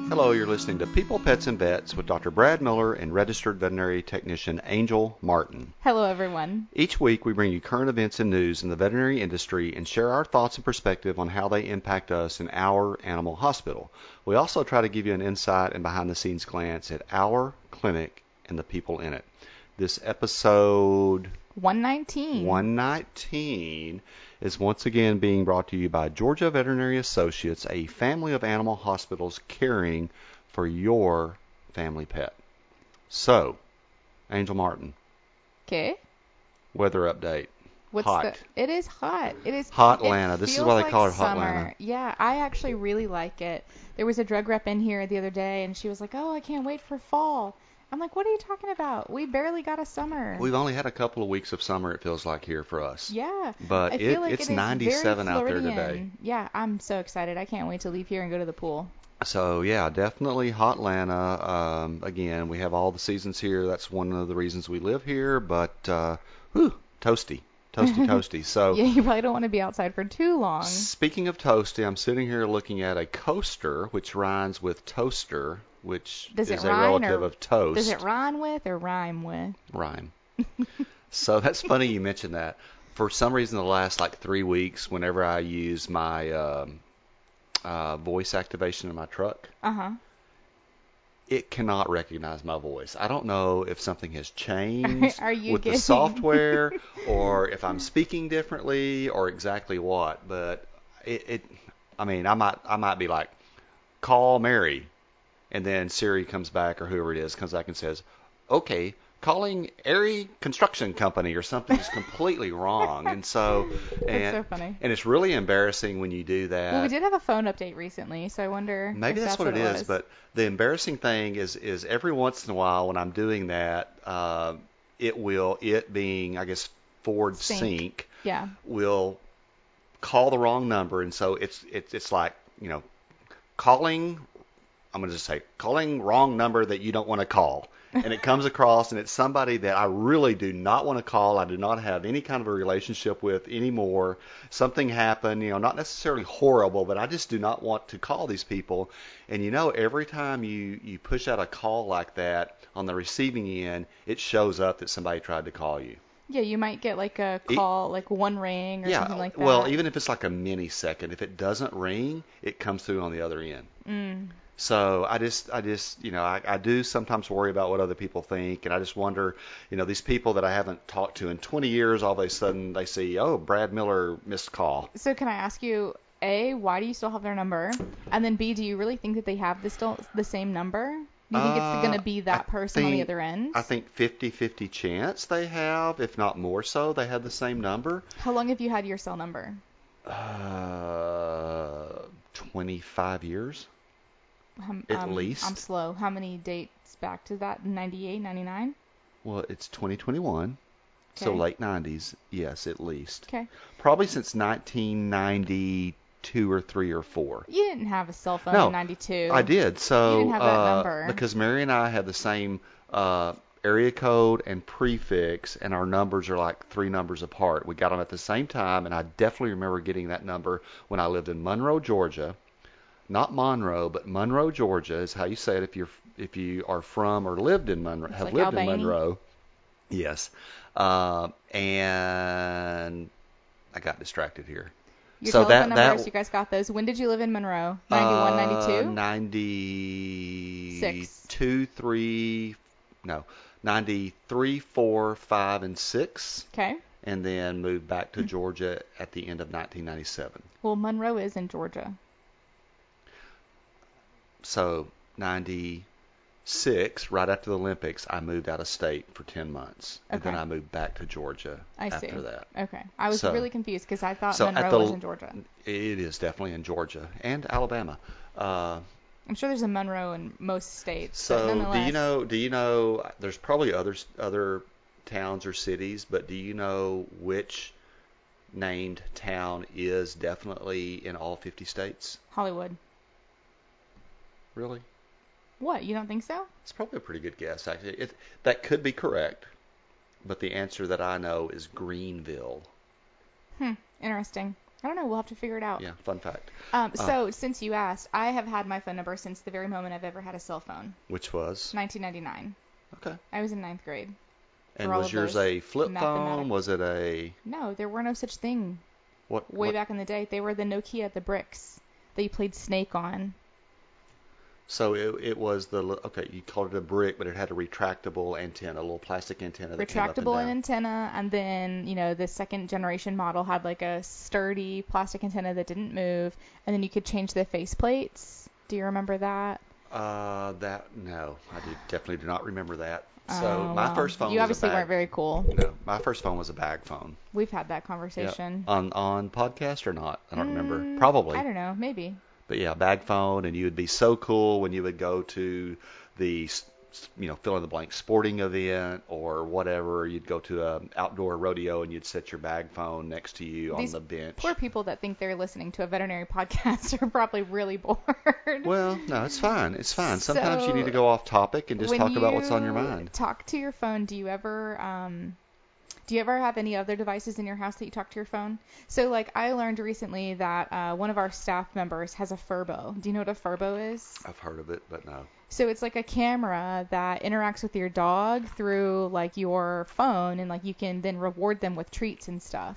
Hello, you're listening to People, Pets, and Vets with Dr. Brad Miller and registered veterinary technician Angel Martin. Hello, everyone. Each week we bring you current events and news in the veterinary industry and share our thoughts and perspective on how they impact us in our animal hospital. We also try to give you an insight and behind-the-scenes glance at our clinic and the people in it. This episode 119 is once again being brought to you by Georgia Veterinary Associates, a family of animal hospitals caring for your family pet. So, Angel Martin. Okay. Weather update. It is hot. It is hot Atlanta. This is why they call it hot summer. Atlanta. Yeah, I actually really like it. There was a drug rep in here the other day, and she was like, "Oh, I can't wait for fall." I'm like, "What are you talking about? We barely got a summer." We've only had a couple of weeks of summer, it feels like, here for us. Yeah. But I feel like it's it is 97 very out there Floridian. today. Yeah, I'm so excited. I can't wait to leave here and go to the pool. So, yeah, definitely hot Atlanta. Again, we have all the seasons here. That's one of the reasons we live here. But, toasty. Toasty. So, yeah, you probably don't want to be outside for too long. Speaking of toasty, I'm sitting here looking at a coaster, which rhymes with toaster, which is a relative of toast. Does it rhyme with or rhyme with? Rhyme. So that's funny you mentioned that. For some reason, the last 3 weeks, whenever I use my voice activation in my truck, it cannot recognize my voice. I don't know if something has changed with the software or if I'm speaking differently or exactly what. But I might be like, call Mary, and then Siri comes back, or whoever it is comes back and says, okay, calling Airy Construction Company, or something is completely wrong. And so, that's so funny. And it's really embarrassing when you do that. Well, we did have a phone update recently, so I wonder. Maybe if that's what it is. was. But the embarrassing thing is every once in a while when I'm doing that, it being, I guess, Ford Sync, will call the wrong number, and so it's like, calling. I'm going to just say, calling wrong number that you don't want to call. And it comes across, and it's somebody that I really do not want to call. I do not have any kind of a relationship with anymore. Something happened, not necessarily horrible, but I just do not want to call these people. And every time you push out a call like that on the receiving end, it shows up that somebody tried to call you. Yeah, you might get a call, one ring or something like that. Well, even if it's like a millisecond, if it doesn't ring, it comes through on the other end. So I do sometimes worry about what other people think, and I just wonder, these people that I haven't talked to in 20 years, all of a sudden they see, oh, Brad Miller missed call. So can I ask you, A, why do you still have their number? And then B, do you really think that they have the same number? Do you think it's going to be that person on the other end? I think 50-50 chance they have, if not more so, they have the same number. How long have you had your cell number? 25 years. At least. I'm slow. How many dates back to that? 98, 99? Well, it's 2021, so late 90s. Yes, at least. Okay. Probably since 1992 or 3 or 4. You didn't have a cell phone in 92. I did. So, you didn't have that number. Because Mary and I had the same area code and prefix, and our numbers are like 3 numbers apart. We got them at the same time, and I definitely remember getting that number when I lived in Monroe, Georgia. Not Monroe, but Monroe, Georgia is how you say it if you are from or lived in Monroe, have lived in Monroe. Yes. And I got distracted here. Your telephone numbers, you guys got those. When did you live in Monroe? 91, 92? 92, 3, no, 93, 4, 5, and 6. Okay. And then moved back to Georgia at the end of 1997. Well, Monroe is in Georgia. So, 96, right after the Olympics, I moved out of state for 10 months. And then I moved back to Georgia after that. Okay. I was really confused because I thought Monroe was in Georgia. It is definitely in Georgia and Alabama. I'm sure there's a Monroe in most states. So, do you know, there's probably other towns or cities, but do you know which named town is definitely in all 50 states? Hollywood. Really? What? You don't think so? It's probably a pretty good guess, actually. That could be correct, but the answer that I know is Greenville. Interesting. I don't know. We'll have to figure it out. Yeah, fun fact. So since you asked, I have had my phone number since the very moment I've ever had a cell phone. Which was? 1999. Okay. I was in 9th grade. And was yours a flip phone? Was it a... No, there were no such thing. What? Back in the day. They were the Nokia, the bricks that you played Snake on. So it was okay, you called it a brick, but it had a retractable antenna, a little plastic antenna that came up and down. Antenna, and then, the second generation model had like a sturdy plastic antenna that didn't move, and then you could change the faceplates. Do you remember that? No, I definitely do not remember that. So my first phone you obviously weren't very cool. No, my first phone was a bag phone. We've had that conversation. Yep. On podcast or not? I don't remember. Probably. I don't know. Maybe. But yeah, bag phone, and you would be so cool when you would go to the, fill in the blank sporting event or whatever. You'd go to an outdoor rodeo and you'd set your bag phone next to you on the bench. Poor people that think they're listening to a veterinary podcast are probably really bored. Well, no, it's fine. It's fine. Sometimes you need to go off topic and just talk about what's on your mind. Talk to your phone. Do you ever have any other devices in your house that you talk to your phone? So, like, I learned recently that one of our staff members has a Furbo. Do you know what a Furbo is? I've heard of it, but no. So it's like a camera that interacts with your dog through, like, your phone, and, like, you can then reward them with treats and stuff.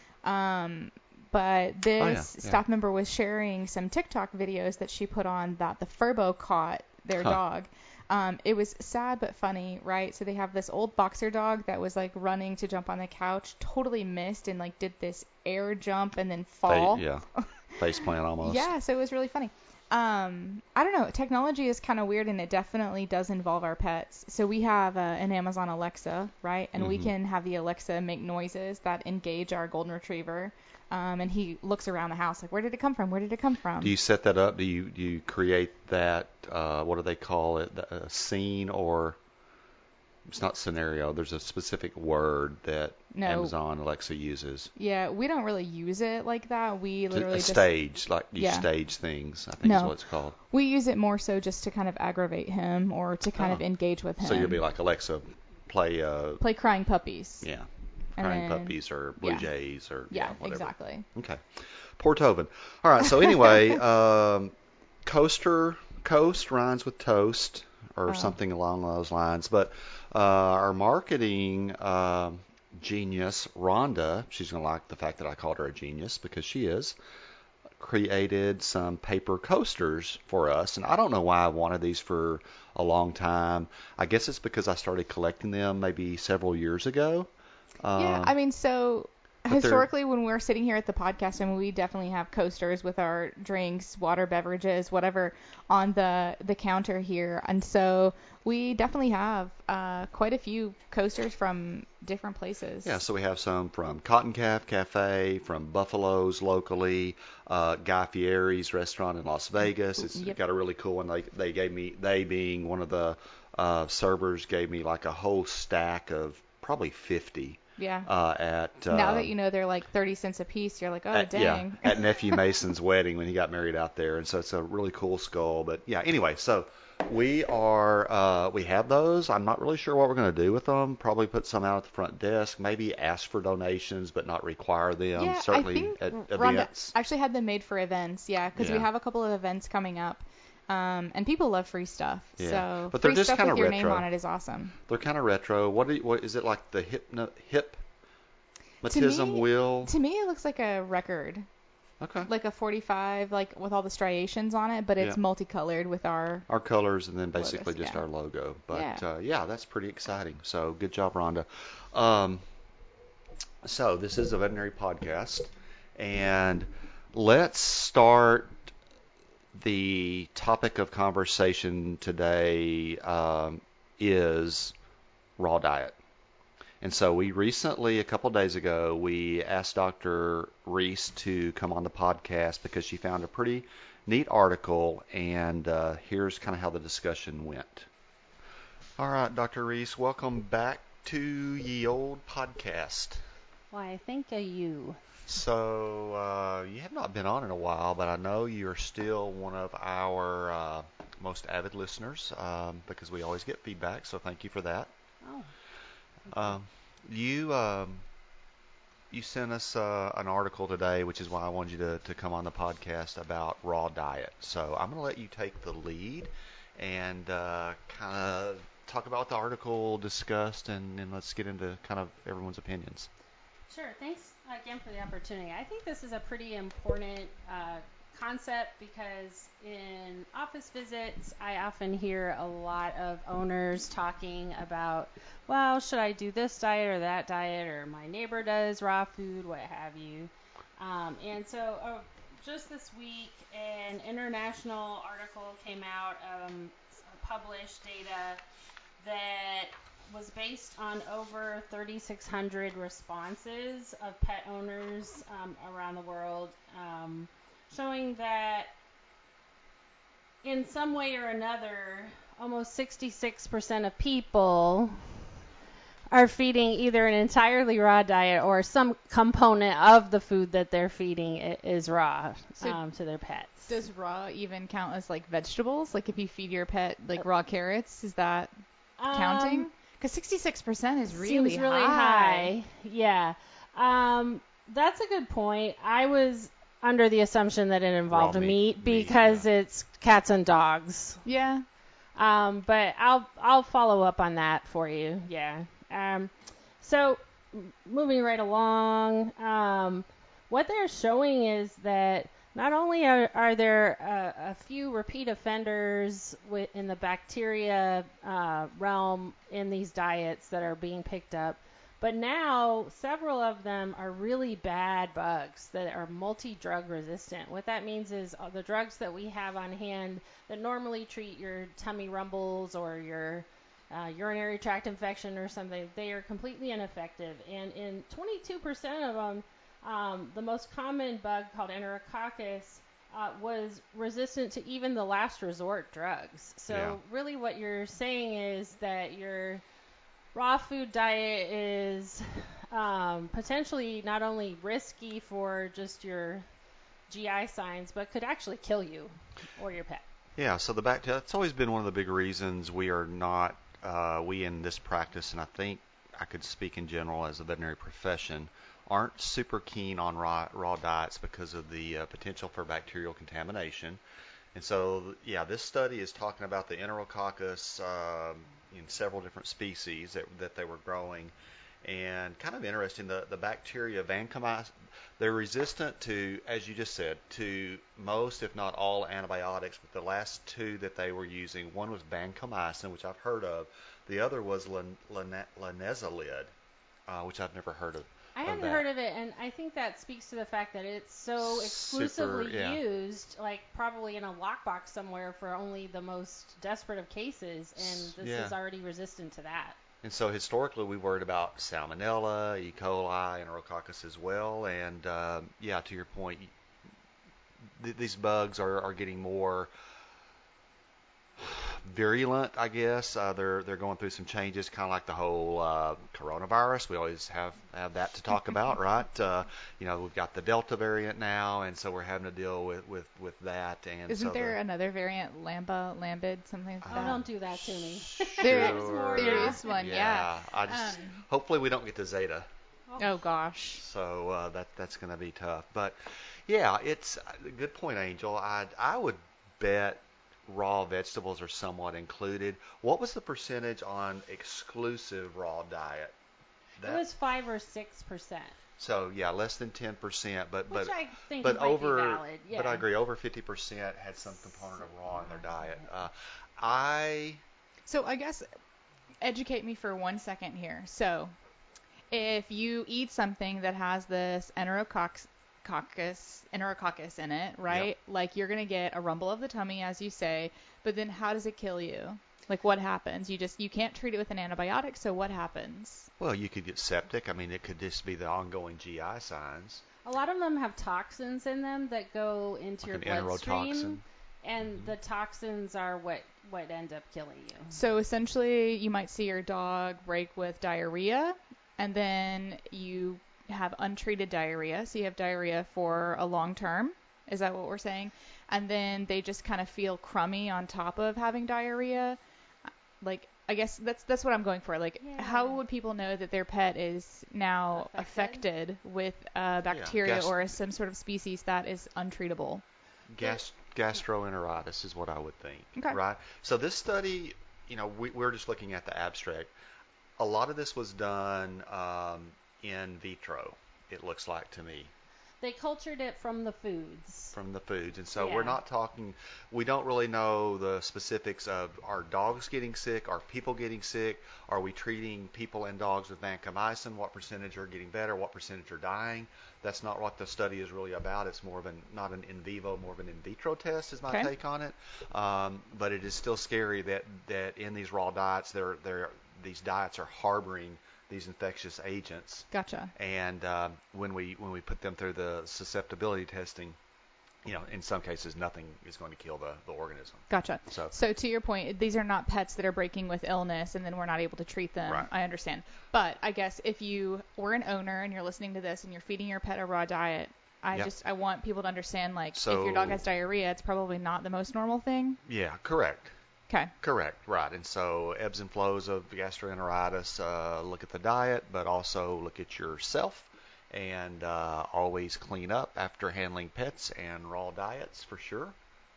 But this staff member was sharing some TikTok videos that she put on that the Furbo caught their dog. It was sad but funny, right? So they have this old boxer dog that was like running to jump on the couch, totally missed, and like did this air jump and then fall. Face plant almost. Yeah, so it was really funny. I don't know. Technology is kind of weird, and it definitely does involve our pets. So we have an Amazon Alexa, right? And we can have the Alexa make noises that engage our golden retriever. And he looks around the house like, where did it come from? Where did it come from? Do you set that up? Do you create that, what do they call it, a scene, or it's not scenario. There's a specific word that Amazon Alexa uses. Yeah, we don't really use it like that. We literally stage things, I think is what it's called. We use it more so just to kind of aggravate him or to kind of engage with him. So you'll be like, Alexa, play Crying Puppies. Yeah. Crying Puppies or Blue Jays or whatever. Exactly. Okay. Poor Tobin. All right. So anyway, Coast rhymes with toast or something along those lines. But our marketing genius, Rhonda, she's going to like the fact that I called her a genius because she is, created some paper coasters for us. And I don't know why I wanted these for a long time. I guess it's because I started collecting them maybe several years ago. I mean, so historically when we're sitting here at the podcast, I mean, we definitely have coasters with our drinks, water, beverages, whatever on the counter here. And so we definitely have quite a few coasters from different places. Yeah, so we have some from Cotton Calf Cafe, from Buffalo's locally, Guy Fieri's restaurant in Las Vegas. It's got a really cool one. They being one of the servers, gave me like a whole stack of probably 50. Yeah. Now that you know they're like 30 cents a piece, you're like, oh, dang. Yeah, at Nephew Mason's wedding when he got married out there. And so it's a really cool skull. But yeah, anyway, so we have those. I'm not really sure what we're going to do with them. Probably put some out at the front desk. Maybe ask for donations, but not require them. Yeah, certainly I think at Rhonda events. Actually had them made for events, because we have a couple of events coming up. And people love free stuff. Yeah. So but they're free just stuff kind with of your retro. name on it is awesome. They're kind of retro. What is it, like the hypnotism wheel? To me, it looks like a record. Okay. Like a 45, like with all the striations on it, but it's multicolored with our colors and then basically logos, just our logo. But yeah, that's pretty exciting. So good job, Rhonda. So this is a veterinary podcast, and let's start. The topic of conversation today is raw diet. And so we recently, a couple days ago, we asked Dr. Reese to come on the podcast because she found a pretty neat article, and here's kind of how the discussion went. All right, Dr. Reese, welcome back to Ye Old Podcast. Why, thank you. So you have not been on in a while, but I know you're still one of our most avid listeners because we always get feedback. So thank you for that. Oh. You you sent us an article today, which is why I wanted you to come on the podcast about raw diet. So I'm going to let you take the lead and kind of talk about what the article discussed, and let's get into kind of everyone's opinions. Sure. Thanks again for the opportunity. I think this is a pretty important concept because in office visits, I often hear a lot of owners talking about, well, should I do this diet or that diet, or my neighbor does raw food, what have you. And so just this week, an international article came out, published data that was based on over 3,600 responses of pet owners around the world, showing that in some way or another, almost 66% of people are feeding either an entirely raw diet or some component of the food that they're feeding is raw to their pets. Does raw even count as like vegetables? Like if you feed your pet like raw carrots, is that counting? Because 66% is really high. Yeah. That's a good point. I was under the assumption that it involved meat because it's cats and dogs. Yeah. But I'll follow up on that for you. Yeah. So moving right along, what they're showing is that not only are there a few repeat offenders in the bacteria realm in these diets that are being picked up, but now several of them are really bad bugs that are multi-drug resistant. What that means is the drugs that we have on hand that normally treat your tummy rumbles or your urinary tract infection or something, they are completely ineffective. And in 22% of them, the most common bug called Enterococcus was resistant to even the last resort drugs. So really what you're saying is that your raw food diet is potentially not only risky for just your GI signs, but could actually kill you or your pet. Yeah, so that's always been one of the big reasons we are not, we in this practice, and I think I could speak in general as a veterinary profession, aren't super keen on raw diets because of the potential for bacterial contamination. And so, this study is talking about the Enterococcus in several different species that they were growing. And kind of interesting, the bacteria vancomycin, they're resistant to, as you just said, to most, if not all, antibiotics. But the last two that they were using, one was vancomycin, which I've heard of. The other was linezolid, which I've never heard of. I hadn't heard of it, and I think that speaks to the fact that it's so exclusively used, like probably in a lockbox somewhere for only the most desperate of cases, and this is already resistant to that. And so historically we worried about Salmonella, E. coli, Enterococcus as well, and to your point, these bugs are getting more virulent, I guess. They're going through some changes, kind of like the whole coronavirus. We always have that to talk about, right? We've got the Delta variant now, and so we're having to deal with that. And isn't there another variant, lambda, something like that? Oh, don't do that to me. There is one, yeah. I just hopefully we don't get to Zeta. Oh gosh. So that's going to be tough. But yeah, it's a good point, Angel. I would bet raw vegetables are somewhat included. What was the percentage on exclusive raw diet? It was 5 or 6%. So less than 10%, but I think but might over, be valid. Yeah. But I agree, over 50% had some component of raw in their diet. So I guess educate me for 1 second here. So if you eat something that has this Enterococcus in it, right? Yep. Like you're going to get a rumble of the tummy, as you say, but then how does it kill you? Like what happens? You can't treat it with an antibiotic, so what happens? Well, you could get septic. I mean, it could just be the ongoing GI signs. A lot of them have toxins in them that go into your bloodstream, and the toxins are what end up killing you. So essentially, you might see your dog break with diarrhea, and then you have untreated diarrhea, so you have diarrhea for a long term. Is that what we're saying? And then they just kind of feel crummy on top of having diarrhea. Like, I guess that's what I'm going for. Like, how would people know that their pet is now affected with bacteria or some sort of species that is untreatable? Gastroenteritis is what I would think. Okay. Right. So this study, we're just looking at the abstract. A lot of this was done in vitro, it looks like to me. They cultured it from the foods. And so we're not talking, we don't really know the specifics of are dogs getting sick, are people getting sick, are we treating people and dogs with vancomycin, what percentage are getting better, what percentage are dying. That's not what the study is really about. It's more of not an in vivo, more of an in vitro test is my take on it. But it is still scary that in these raw diets, these diets are harboring these infectious agents. Gotcha. And when we put them through the susceptibility testing, in some cases nothing is going to kill the organism. Gotcha. So to your point, these are not pets that are breaking with illness and then we're not able to treat them. Right. I understand. But I guess if you were an owner and you're listening to this and you're feeding your pet a raw diet, I want people to understand, like, if your dog has diarrhea, it's probably not the most normal thing. Yeah, correct. Okay. Correct, right. And so ebbs and flows of gastroenteritis, look at the diet, but also look at yourself, and always clean up after handling pets and raw diets for sure.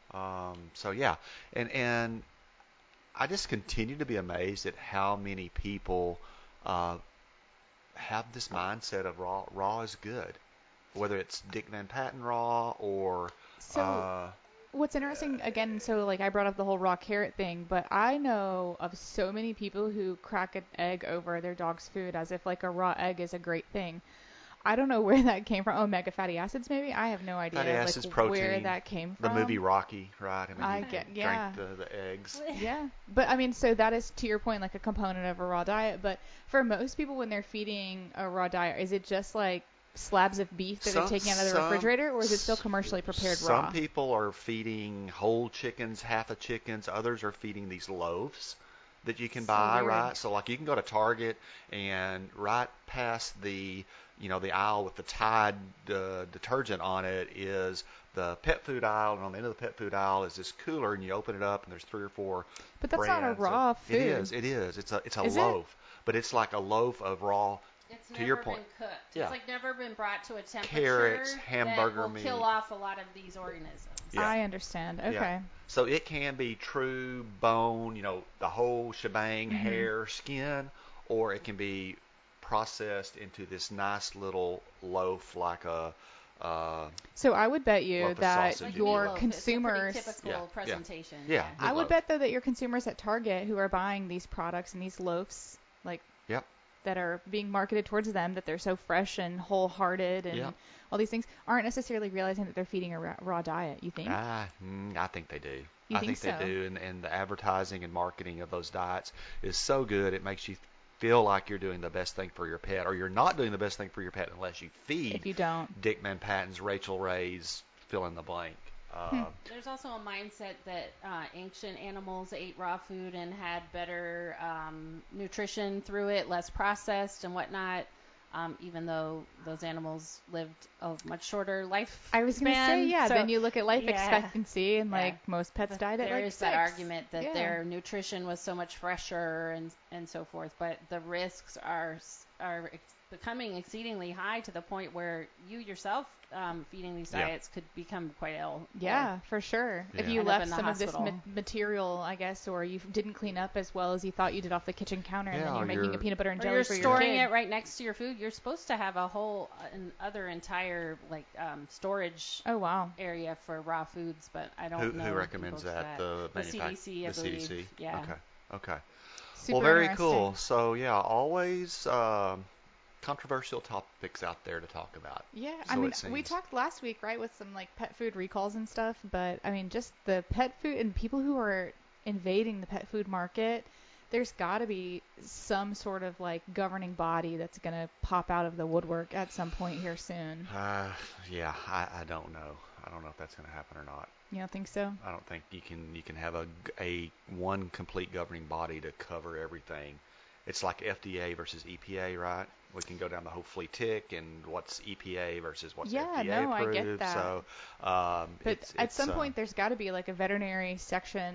And I just continue to be amazed at how many people have this mindset of raw is good, whether it's Dick Van Patten raw or... What's interesting, again, so like I brought up the whole raw carrot thing, but I know of so many people who crack an egg over their dog's food as if like a raw egg is a great thing. I don't know where that came from. Omega fatty acids, maybe? I have no idea. Fatty acids, protein. Where that came from. The movie Rocky, right? I mean, drank the eggs. Yeah. But I mean, so that is, to your point, like a component of a raw diet. But for most people, when they're feeding a raw diet, is it just like slabs of beef that they're taking out of the refrigerator, or is it still commercially prepared raw? Some people are feeding whole chickens, half of chickens. Others are feeding these loaves that you can buy, weird. right? So like you can go to Target and right past the aisle with the Tide detergent on it is the pet food aisle, and on the end of the pet food aisle is this cooler, and you open it up and there's 3 or 4 But that's brands not a raw food. It is. It's a loaf, but it's like a loaf of raw. It's to never your point, been cooked. Yeah. It's like never been brought to a temperature carrots, hamburger that will meat. kill off a lot of these organisms. Yeah. I understand. Okay. Yeah. So it can be true bone, the whole shebang, hair, skin, or it can be processed into this nice little loaf like a... so I would bet you that like your meatloaf. consumers... It's a pretty typical presentation. Yeah. I would bet, though, that your consumers at Target who are buying these products and these loaves, like... Yep. that are being marketed towards them, that they're so fresh and wholehearted and all these things, aren't necessarily realizing that they're feeding a raw diet, you think? I think they do. I think they do, and the advertising and marketing of those diets is so good, it makes you feel like you're doing the best thing for your pet, or you're not doing the best thing for your pet unless you feed if you don't. Dick Van Patten's, Rachel Ray's, fill in the blank. There's also a mindset that ancient animals ate raw food and had better nutrition through it, less processed and whatnot, even though those animals lived a much shorter life. I was going to say, so, then you look at life expectancy, and like most pets died at there like is 6. that argument that their nutrition was so much fresher and so forth, but the risks are becoming exceedingly high to the point where you yourself feeding these diets could become quite ill. Yeah, for sure. Yeah. If you left some of this material, I guess, or you didn't clean up as well as you thought you did off the kitchen counter, and then you're making a peanut butter and jelly for your kid. You're storing it right next to your food. You're supposed to have a whole entire storage area for raw foods, but I don't know. Who recommends that? The CDC, I believe. CDC? Yeah. Okay. Super very cool. So, always controversial topics out there to talk about. Yeah, I mean, we talked last week, right, with some like pet food recalls and stuff, but I mean, just the pet food and people who are invading the pet food market, there's got to be some sort of like governing body that's going to pop out of the woodwork at some point here soon. I don't know. I don't know if that's going to happen or not. You don't think so? I don't think you can have a one complete governing body to cover everything. It's like FDA versus EPA, right? We can go down the whole flea tick and what's EPA versus what's FDA approved. I get that. So, but at some point, there's got to be like a veterinary section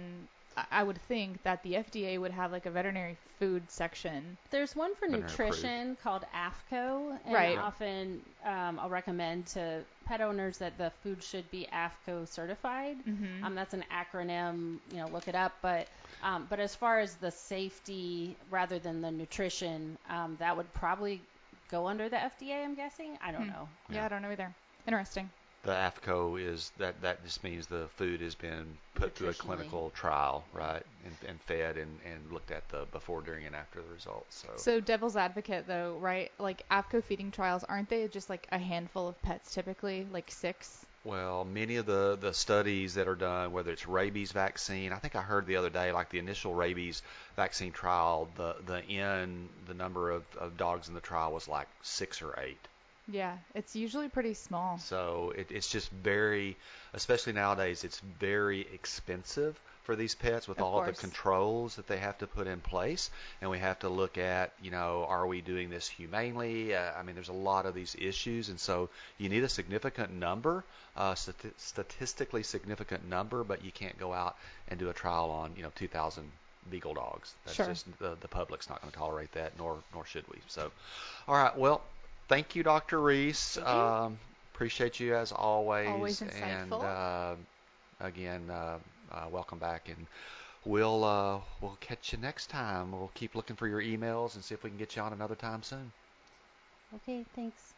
I would think that the FDA would have like a veterinary food section. There's one for nutrition called AAFCO, and often I'll recommend to pet owners that the food should be AAFCO certified. Mm-hmm. That's an acronym, look it up. But as far as the safety rather than the nutrition, that would probably go under the FDA, I'm guessing. I don't know. Yeah, I don't know either. Interesting. The AAFCO is that just means the food has been put through a clinical trial, right, and fed and looked at the before, during, and after the results. So devil's advocate though, right? Like AAFCO feeding trials, aren't they just like a handful of pets typically, like 6? Well, many of the studies that are done, whether it's rabies vaccine, I think I heard the other day, like the initial rabies vaccine trial, the number of dogs in the trial was like 6 or 8. Yeah, it's usually pretty small. So it's just very, especially nowadays, it's very expensive for these pets with all of the controls that they have to put in place. And we have to look at, are we doing this humanely? There's a lot of these issues. And so you need a significant number, statistically significant number, but you can't go out and do a trial on, 2,000 beagle dogs. That's just, the public's not going to tolerate that, nor should we. So, all right, well, thank you, Dr. Reese. Appreciate you as always. Always insightful. And again, welcome back, and we'll catch you next time. We'll keep looking for your emails and see if we can get you on another time soon. Okay, thanks.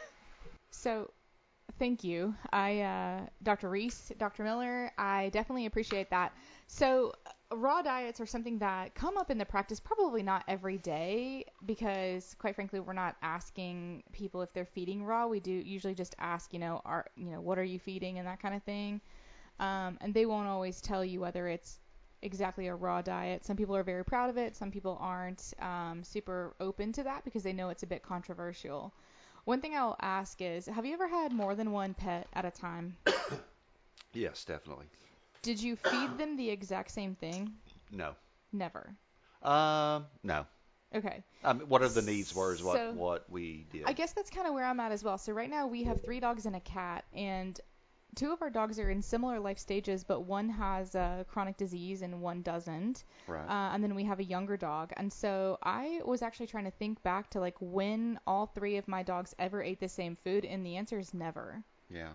So, thank you. Dr. Reese, Dr. Miller, I definitely appreciate that. So, raw diets are something that come up in the practice, probably not every day, because quite frankly, we're not asking people if they're feeding raw. We do usually just ask, what are you feeding and that kind of thing. And they won't always tell you whether it's exactly a raw diet. Some people are very proud of it. Some people aren't super open to that because they know it's a bit controversial. One thing I'll ask is, have you ever had more than one pet at a time? Yes, definitely. Did you feed them the exact same thing? No. Never. No. Okay. What are the needs were is what we did. I guess that's kind of where I'm at as well. So right now we have 3 dogs and a cat, and 2 of our dogs are in similar life stages, but one has a chronic disease and one doesn't. Right. And then we have a younger dog. And so I was actually trying to think back to like when all 3 of my dogs ever ate the same food, and the answer is never. Yeah.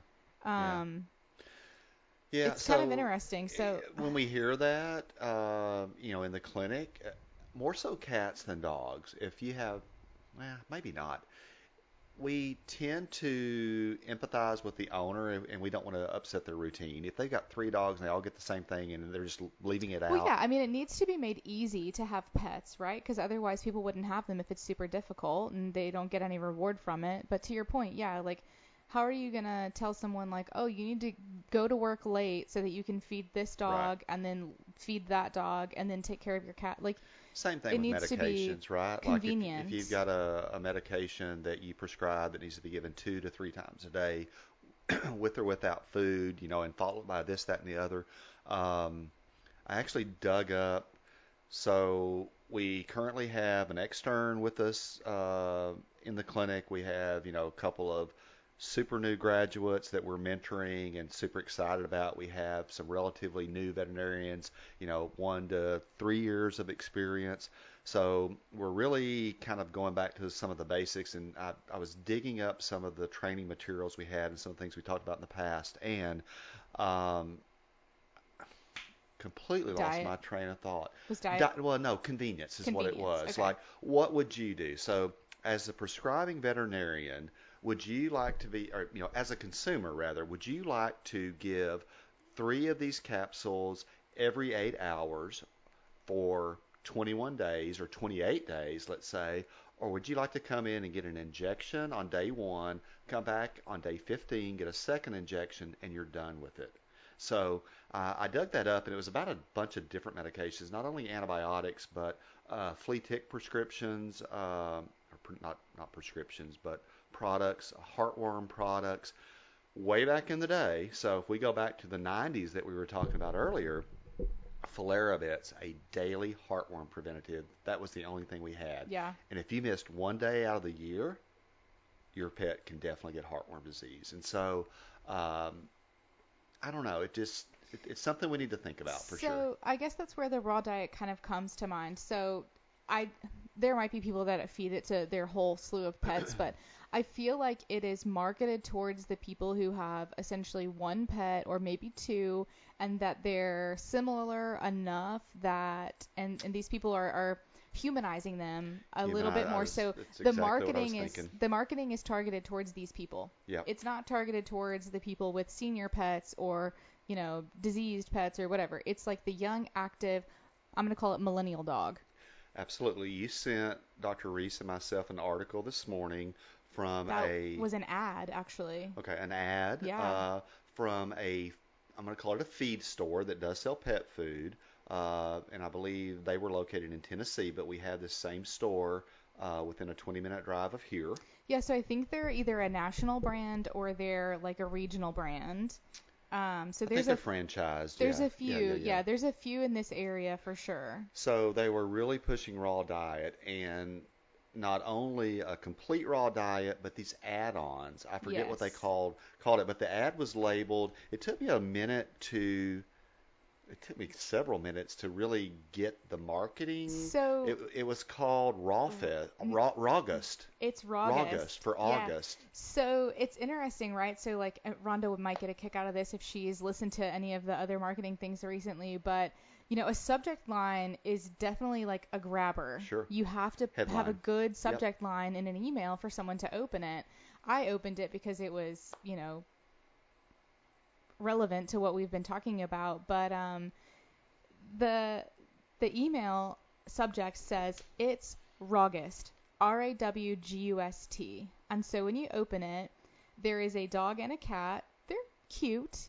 Yeah, it's kind of interesting. So when we hear that, in the clinic, more so cats than dogs. If you have, maybe not. We tend to empathize with the owner, and we don't want to upset their routine. If they've got 3 dogs and they all get the same thing and they're just leaving it out. Well, yeah, it needs to be made easy to have pets, right? Because otherwise people wouldn't have them if it's super difficult and they don't get any reward from it. But to your point, yeah, like, how are you going to tell someone like, oh, you need to go to work late so that you can feed this dog and then feed that dog and then take care of your cat? Like, same thing with medications, right? Convenient. Like if you've got a medication that you prescribe that needs to be given 2 to 3 times a day with or without food, and followed by this, that, and the other. I actually dug up. So we currently have an extern with us in the clinic. We have, a couple of super new graduates that we're mentoring and super excited about. We have some relatively new veterinarians, 1 to 3 years of experience. So we're really kind of going back to some of the basics, and I was digging up some of the training materials we had and some of the things we talked about in the past, and completely lost my train of thought. Was diet? Well, no, convenience is what it was. Okay. Like, what would you do? So as a prescribing veterinarian, would you like to be, or as a consumer rather, would you like to give 3 of these capsules every 8 hours for 21 days or 28 days, let's say, or would you like to come in and get an injection on day 1, come back on day 15, get a second injection, and you're done with it? So I dug that up, and it was about a bunch of different medications, not only antibiotics, but flea tick prescriptions, not prescriptions, but products, heartworm products, way back in the day. So if we go back to the 90s that we were talking about earlier, Filaravit's, a daily heartworm preventative, that was the only thing we had. Yeah. And if you missed 1 day out of the year, your pet can definitely get heartworm disease. And so, I don't know, it's It's something we need to think about for sure. So I guess that's where the raw diet kind of comes to mind. So there might be people that feed it to their whole slew of pets, but I feel like it is marketed towards the people who have essentially one pet or maybe two, and that they're similar enough that, and these people are humanizing them a little bit more. So the marketing is targeted towards these people. Yep. It's not targeted towards the people with senior pets or, diseased pets or whatever. It's like the young, active, I'm going to call it millennial dog. Absolutely. You sent Dr. Reese and myself an article this morning from that was an ad, actually. Okay, an ad. Yeah. From I'm going to call it a feed store that does sell pet food. And I believe they were located in Tennessee, but we have this same store within a 20-minute drive of here. Yeah, so I think they're either a national brand or they're like a regional brand. So I think they're franchised. There's a few. Yeah, there's a few in this area for sure. So they were really pushing raw diet, and not only a complete raw diet, but these add-ons. I forget what they called it, but the ad was labeled. It took me several minutes to really get the marketing. So it was called Rawgust. It's Rawgust for August. So it's interesting, right? So like Rhonda might get a kick out of this if she's listened to any of the other marketing things recently, but a subject line is definitely like a grabber. Sure. You have to have a good subject line in an email for someone to open it. I opened it because it was, relevant to what we've been talking about, but the email subject says it's Rawgust, Rawgust, and so when you open it, there is a dog and a cat. They're cute,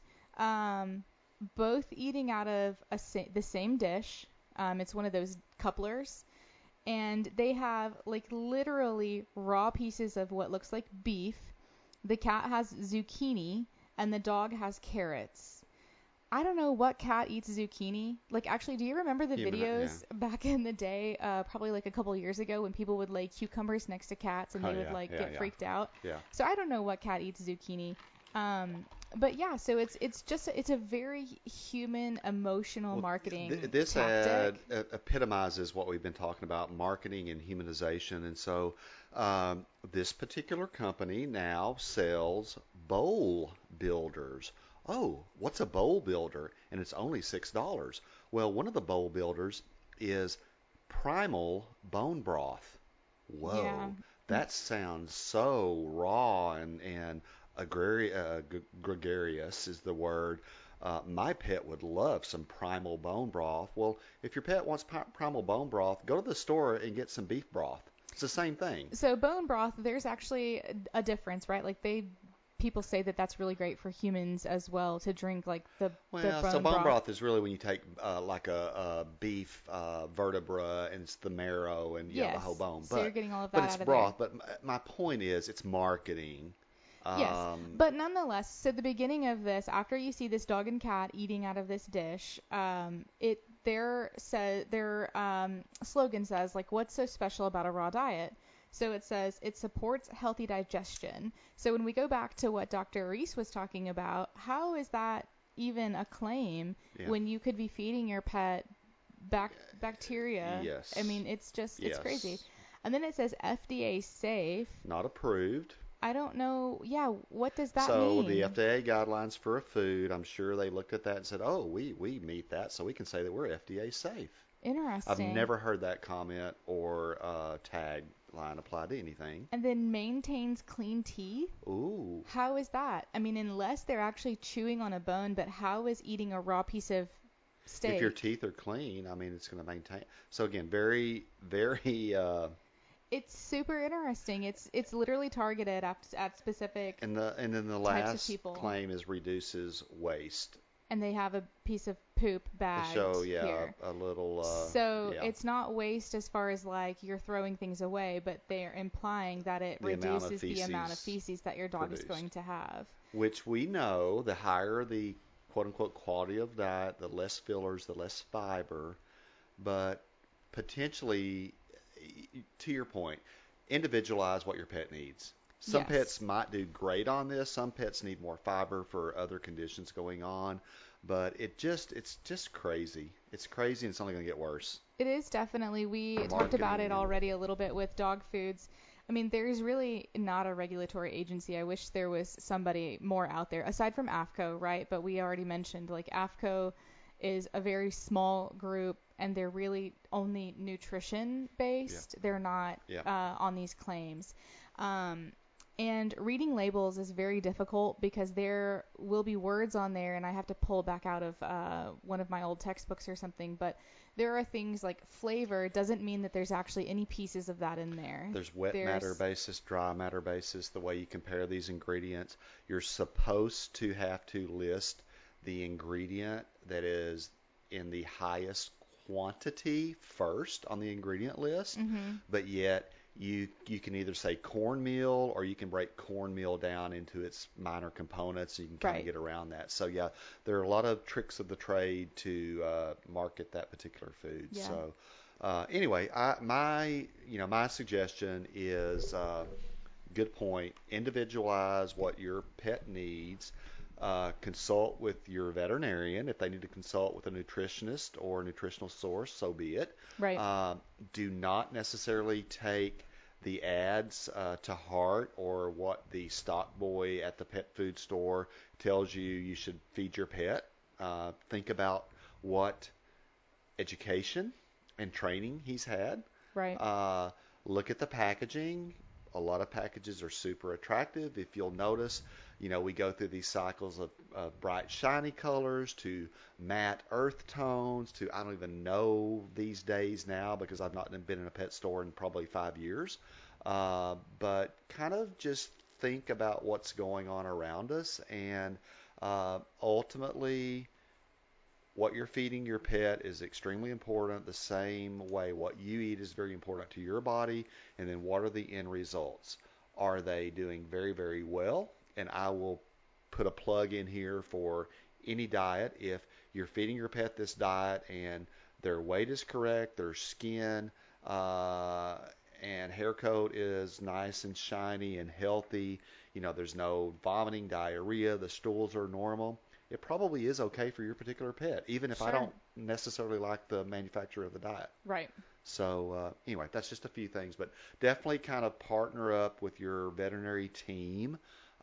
both eating out of the same dish. It's one of those couplers, and they have like literally raw pieces of what looks like beef. The cat has zucchini and the dog has carrots. I don't know what cat eats zucchini. Like, actually, do you remember the videos back in the day, probably like a couple years ago, when people would lay cucumbers next to cats and they would get freaked out? Yeah. So I don't know what cat eats zucchini. But yeah, so it's a very human, emotional marketing this tactic. ad epitomizes what we've been talking about, marketing and humanization. And so this particular company now sells bowl builders. Oh, what's a bowl builder? And it's only $6. Well, one of the bowl builders is Primal Bone Broth. Whoa, yeah. That sounds so raw and gregarious is the word. My pet would love some Primal Bone Broth. Well, if your pet wants Primal Bone Broth, go to the store and get some beef broth. It's the same thing. So bone broth, there's actually a difference, right? Like people say that that's really great for humans as well to drink, like the bone broth is really when you take like a beef vertebra and it's the marrow and the whole bone. So you're getting all of that out of broth. But my point is, it's marketing. Yes, but nonetheless, so the beginning of this, after you see this dog and cat eating out of this dish, their slogan says, like, what's so special about a raw diet? So it says it supports healthy digestion. So when we go back to what Dr. Reese was talking about, how is that even a claim when you could be feeding your pet bacteria? Yes. I mean, it's crazy. And then it says FDA safe. Not approved. I don't know. Yeah, what does that mean? So the FDA guidelines for a food, I'm sure they looked at that and said, oh, we meet that, so we can say that we're FDA safe. Interesting. I've never heard that comment or tagline applied to anything. And then maintains clean teeth? Ooh. How is that? I mean, unless they're actually chewing on a bone, but how is eating a raw piece of steak? If your teeth are clean, I mean, it's going to maintain. So again, very, very... It's super interesting. It's literally targeted at specific and then the last claim is reduces waste. And they have a piece of poop bagged here. A little. It's not waste as far as like you're throwing things away, but they're implying that it reduces the amount of feces that your dog is going to have. Which we know, the higher the quote unquote quality of diet, the less fillers, the less fiber, but potentially, to your point, individualize what your pet needs. Some pets might do great on this. Some pets need more fiber for other conditions going on. But it's just crazy. It's crazy, and it's only going to get worse. It is definitely. We talked about it already a little bit with dog foods. I mean, there's really not a regulatory agency. I wish there was somebody more out there, aside from AAFCO, right? But we already mentioned, like, AAFCO is a very small group, and they're really only nutrition based. Yeah. They're not on these claims. And reading labels is very difficult because there will be words on there, and I have to pull back out of one of my old textbooks or something, but there are things like flavor doesn't mean that there's actually any pieces of that in there. There's matter basis, dry matter basis, the way you compare these ingredients. You're supposed to have to list the ingredient that is in the highest quantity first on the ingredient list, but yet you can either say cornmeal or you can break cornmeal down into its minor components. So you can kind of get around that. So yeah, there are a lot of tricks of the trade to market that particular food. Yeah. So anyway, my suggestion is good point. Individualize what your pet needs. Consult with your veterinarian. If they need to consult with a nutritionist or a nutritional source, so be it. Right. Do not necessarily take the ads to heart or what the stock boy at the pet food store tells you should feed your pet. Think about what education and training he's had. Right. Look at the packaging. A lot of packages are super attractive. If you'll notice, we go through these cycles of bright, shiny colors to matte earth tones to I don't even know these days now because I've not been in a pet store in probably 5 years. But kind of just think about what's going on around us, and ultimately what you're feeding your pet is extremely important, the same way what you eat is very important to your body, and then what are the end results? Are they doing very, very well? And I will put a plug in here for any diet. If you're feeding your pet this diet and their weight is correct, their skin and hair coat is nice and shiny and healthy, there's no vomiting, diarrhea, the stools are normal, it probably is okay for your particular pet, even if I don't necessarily like the manufacturer of the diet. Right. So anyway, that's just a few things, but definitely kind of partner up with your veterinary team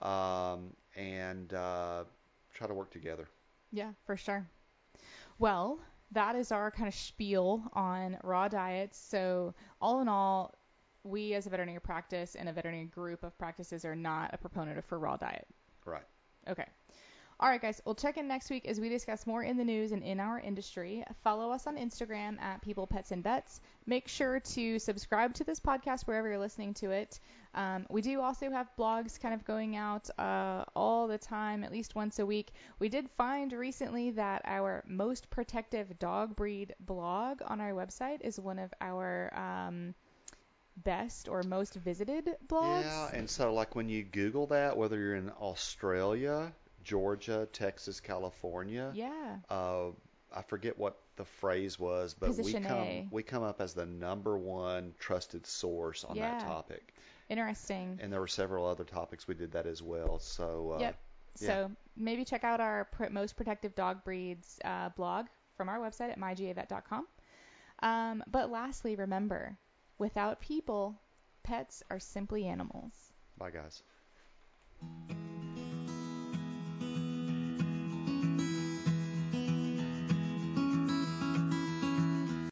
and try to work together. Yeah, for sure. Well, that is our kind of spiel on raw diets. So all in all, we as a veterinary practice and a veterinary group of practices are not a proponent for raw diet. Right. Okay. All right, guys. We'll check in next week as we discuss more in the news and in our industry. Follow us on Instagram at People, Pets, and Vets. Make sure to subscribe to this podcast wherever you're listening to it. We do also have blogs kind of going out all the time, at least once a week. We did find recently that our most protective dog breed blog on our website is one of our best or most visited blogs. Yeah, and so like when you Google that, whether you're in Australia, Georgia, Texas, California. Yeah. I forget what the phrase was, but we come up as the number one trusted source on that topic. Interesting. And there were several other topics we did that as well. So yep. Yeah. So maybe check out our most protective dog breeds blog from our website at mygavet.com. But lastly, remember, without people, pets are simply animals. Bye, guys.